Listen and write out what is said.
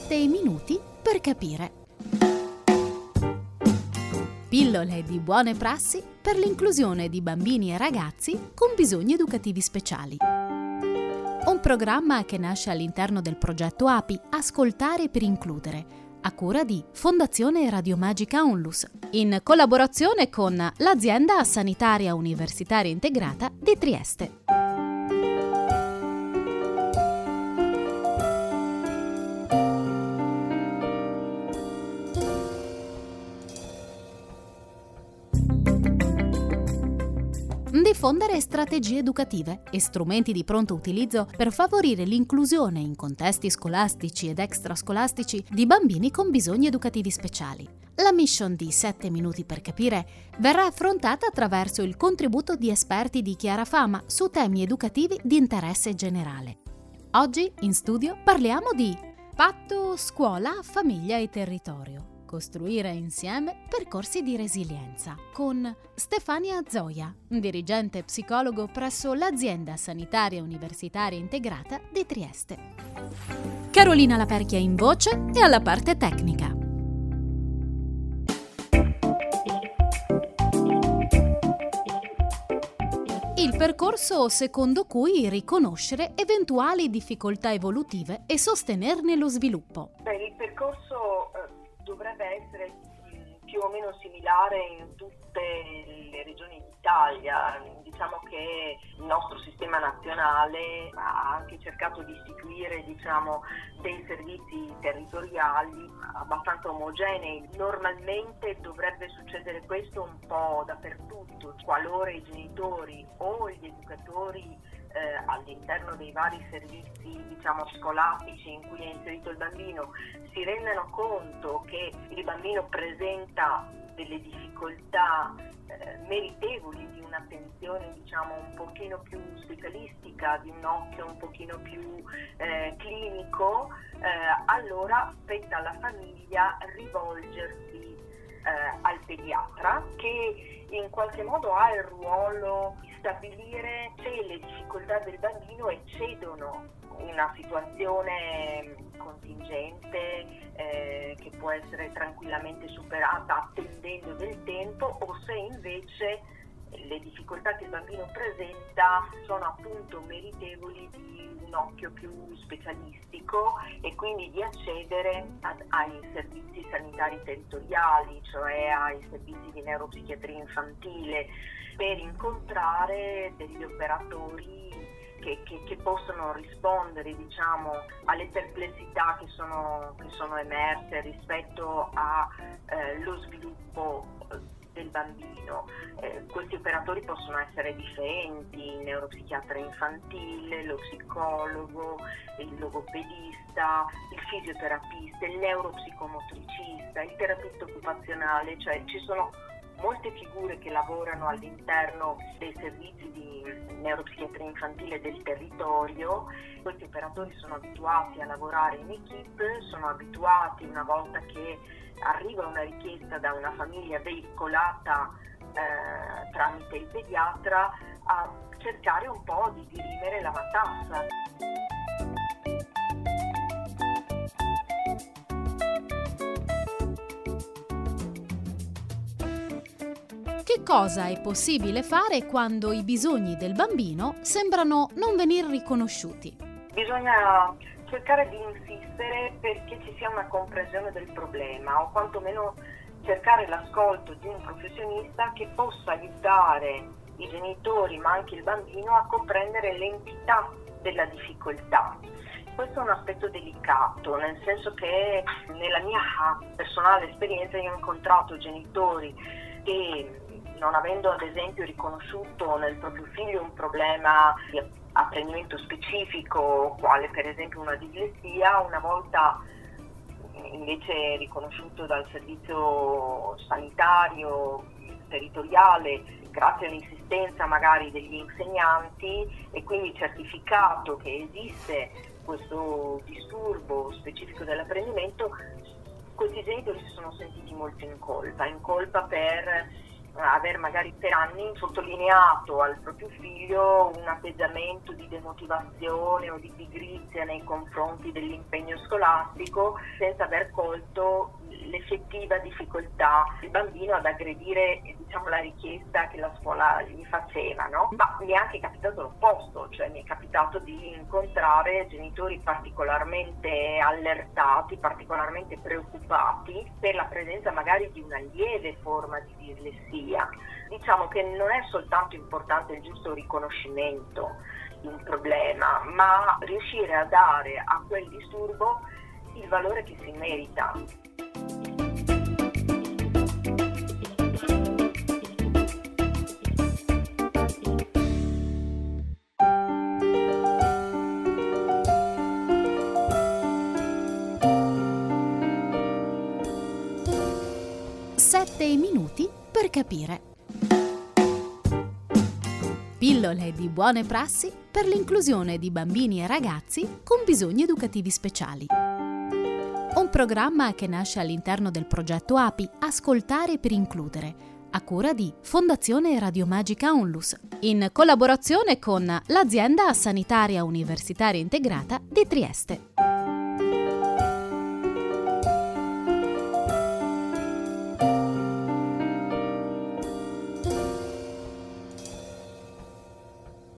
7 minuti per capire. Pillole di buone prassi per l'inclusione di bambini e ragazzi con bisogni educativi speciali. Un programma che nasce all'interno del progetto API Ascoltare per includere, a cura di Fondazione Radiomagica Onlus, in collaborazione con l'azienda sanitaria universitaria integrata di Trieste. Diffondere strategie educative e strumenti di pronto utilizzo per favorire l'inclusione in contesti scolastici ed extrascolastici di bambini con bisogni educativi speciali. La mission di 7 minuti per capire verrà affrontata attraverso il contributo di esperti di chiara fama su temi educativi di interesse generale. Oggi in studio parliamo di patto scuola, famiglia e territorio. Costruire insieme percorsi di resilienza con Stefania Zoia, dirigente psicologo presso l'azienda sanitaria universitaria integrata di Trieste. Carolina Laperchia in voce e alla parte tecnica. Il percorso secondo cui riconoscere eventuali difficoltà evolutive e sostenerne lo sviluppo. Il percorso dovrebbe essere più o meno similare in tutte le regioni d'Italia. Diciamo che il nostro sistema nazionale ha anche cercato di istituire dei servizi territoriali abbastanza omogenei. Normalmente dovrebbe succedere questo un po' dappertutto, qualora i genitori o gli educatori all'interno dei vari servizi scolastici in cui è inserito il bambino si rendano conto che il bambino presenta delle difficoltà meritevoli di un'attenzione un pochino più specialistica, di un occhio un pochino più clinico, allora spetta alla famiglia rivolgersi al pediatra, che in qualche modo ha il ruolo di stabilire se le difficoltà del bambino eccedono una situazione contingente che può essere tranquillamente superata attendendo del tempo, o se invece le difficoltà che il bambino presenta sono appunto meritevoli di un occhio più specialistico e quindi di accedere ai servizi sanitari territoriali, cioè ai servizi di neuropsichiatria infantile, per incontrare degli operatori che possono rispondere alle perplessità che sono emerse rispetto allo sviluppo del bambino. Questi operatori possono essere differenti: il neuropsichiatra infantile, lo psicologo, il logopedista, il fisioterapista, il neuropsicomotricista, il terapista occupazionale, cioè ci sono molte figure che lavorano all'interno dei servizi di neuropsichiatria infantile del territorio. Questi operatori sono abituati a lavorare in equipe, sono abituati, una volta che arriva una richiesta da una famiglia veicolata tramite il pediatra, a cercare un po' di dirimere la matassa. Che cosa è possibile fare quando i bisogni del bambino sembrano non venir riconosciuti? Bisogna cercare di insistere perché ci sia una comprensione del problema, o quantomeno cercare l'ascolto di un professionista che possa aiutare i genitori ma anche il bambino a comprendere l'entità della difficoltà. Questo è un aspetto delicato, nel senso che nella mia personale esperienza io ho incontrato genitori che, non avendo ad esempio riconosciuto nel proprio figlio un problema di apprendimento specifico, quale per esempio una dislessia, una volta invece riconosciuto dal servizio sanitario territoriale, grazie all'insistenza magari degli insegnanti, e quindi certificato che esiste questo disturbo specifico dell'apprendimento, questi genitori si sono sentiti molto in colpa per aver magari per anni sottolineato al proprio figlio un atteggiamento di demotivazione o di pigrizia nei confronti dell'impegno scolastico, senza aver colto l'effettiva difficoltà del bambino ad aggredire, diciamo, la richiesta che la scuola gli faceva, no? Ma mi è anche capitato l'opposto, cioè mi è capitato di incontrare genitori particolarmente allertati, particolarmente preoccupati per la presenza magari di una lieve forma di dislessia. Diciamo che non è soltanto importante il giusto riconoscimento di un problema, ma riuscire a dare a quel disturbo il valore che si merita. Minuti per capire. Pillole di buone prassi per l'inclusione di bambini e ragazzi con bisogni educativi speciali. Un programma che nasce all'interno del progetto API Ascoltare per includere, a cura di Fondazione Radiomagica Onlus, in collaborazione con l'Azienda Sanitaria Universitaria Integrata di Trieste.